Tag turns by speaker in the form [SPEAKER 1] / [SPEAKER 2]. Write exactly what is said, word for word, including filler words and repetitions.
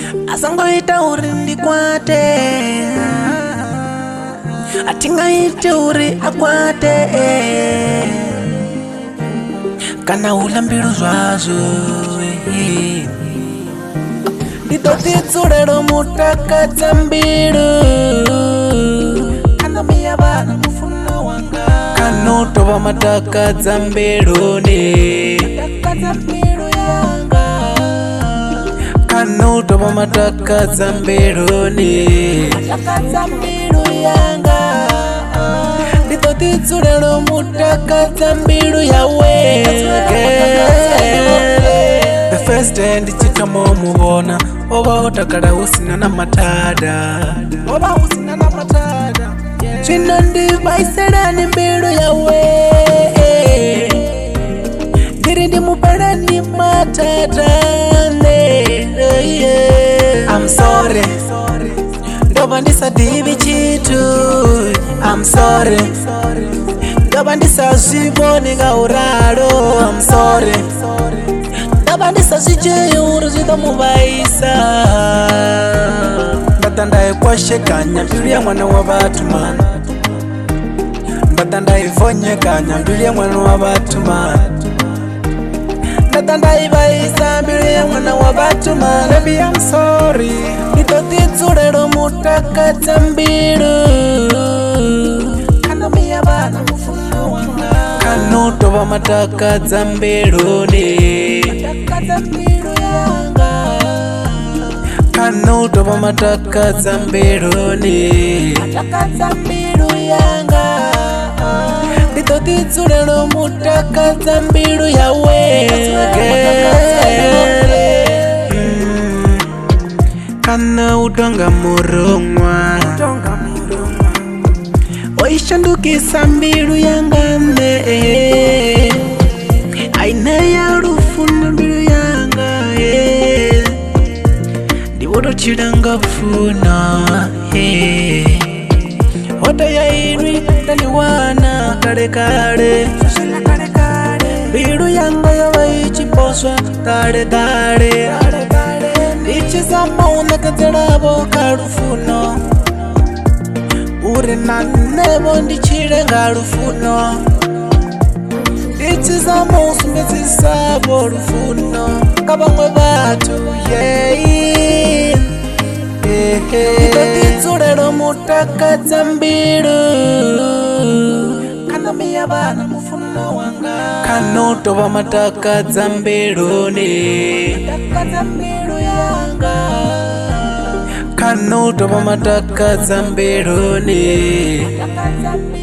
[SPEAKER 1] asangoita uri ndikwate atingaite uri akwate kana ulambilu zvazo nditotitsulelo mutakadza mbilu kana miyavana mufuna wanga kanotova matakadza mbelone kanotova matakadza mbelone nditotitsulelo mutakadza mbilu yawe. The first day ndichitamo mubona oba otakala usina na matada oba usina na matada chino ndivaisela ni mbilu yawe ndiri ndimupela ni matada. I'm sorry ndoba ndisadivi chitu. I'm sorry ndoba ndisazviboni ngauralo. I'm sorry ndoba ndisazvijeuru zvitomuvaisa. ndata ndaikwashekanya mbilu ya mwana wa vatu mana. ndata ndaivhonyekanya mbilu ya mwana wa vatu mana. ndata ndaivaisa mbilu ya mwana wa vatu mana. Baby I'm sorry nditotitsulelo mutakadza mbilu kana miyavana mufuna wanga kanotova matakadza mbelone kanotova matakadza mbelone nditotitsulelo mutakadza mbilu yawe. Kana utonga murongwa oishandukisa mbilu yangane aina ya rufuna mbilu yanga ndiwotochilanga funa ota ya irwi taniwana kale kale mbilu yanga yavaichiposwa kale kale ichizama unakadzeravo kalufuno uri nanevo ndichile ngalufuno ichizama usumbedzisavo lufuno kavamwe vatu yei nditotitsulelo mutakadza mbilu kana miyavana mufuna wanga kanotova matakadza mbelone kanotova matakadza mbelone.